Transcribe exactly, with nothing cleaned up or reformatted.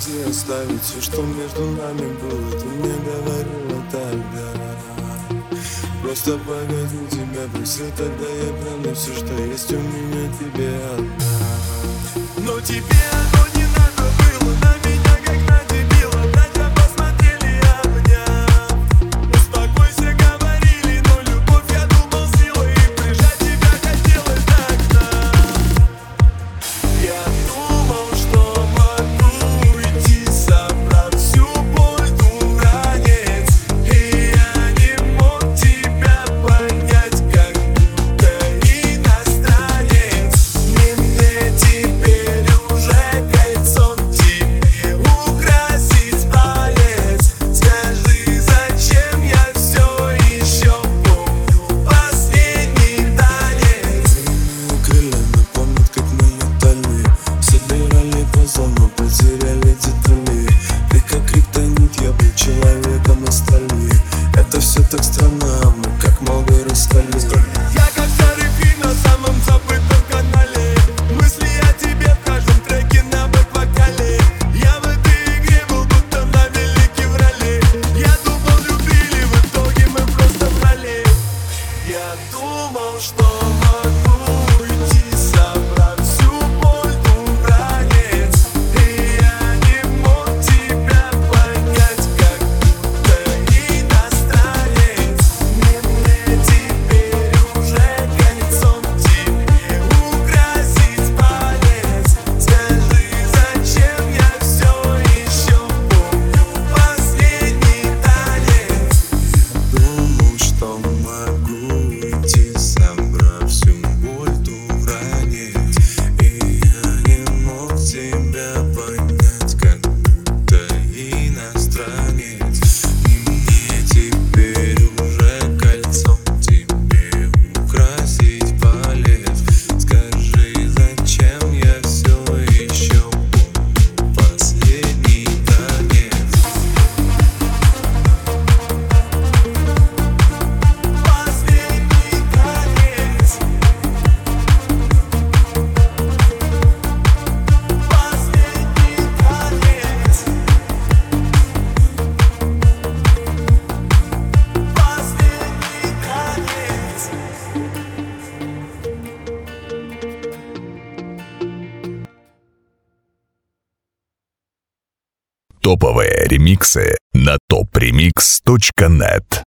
Уходи, оставить все, что между нами было. Ты мне говорила тогда. Просто погоди, тебя просил, тогда я прямо все, что есть у меня, тебе отдам. Но тебе оно не надо было, на меня как на дебила. Хотя посмотрели, обняв. Успокойся, говорили, но любовь, я думал, силой. И прижать тебя хотелось до окна. Я думал, что могу уйти, собрав всю боль двух ранец. И я не мог тебя понять, как будто иностранец. Мне теперь уже кольцом тебе украсить палец. Скажи, зачем я все еще помню последний танец? Крылья напомнят, как мы летали. Собирали пазл, но потеряли детали. Ты как криптонит, я был человеком из стали. Это все так странно, мы как молодые расстались. Я как старый фильм на самом забытом канале. Мысли о тебе в каждом треке на бэк-вокале. Я в этой игре был будто на великий врали. Я думал, любили, в итоге мы просто врали. Я думал, что могу уйти, собрав всю боль двух ранец. И я не мог тебя понять, как будто иностранец. Мне теперь уже кольцом тебе украсить палец. Скажи, зачем я все еще помню последний танец? Думал, что могу уйти, собрав всю боль двух ранец. И я не мог тебя понять, как будто иностранец. Мне теперь уже кольцом тебе украсить палец. Скажи, зачем я все еще помню последний танец? Последний танец. Последний танец. Последний танец. Топовые ремиксы на топ ремикс точка нет.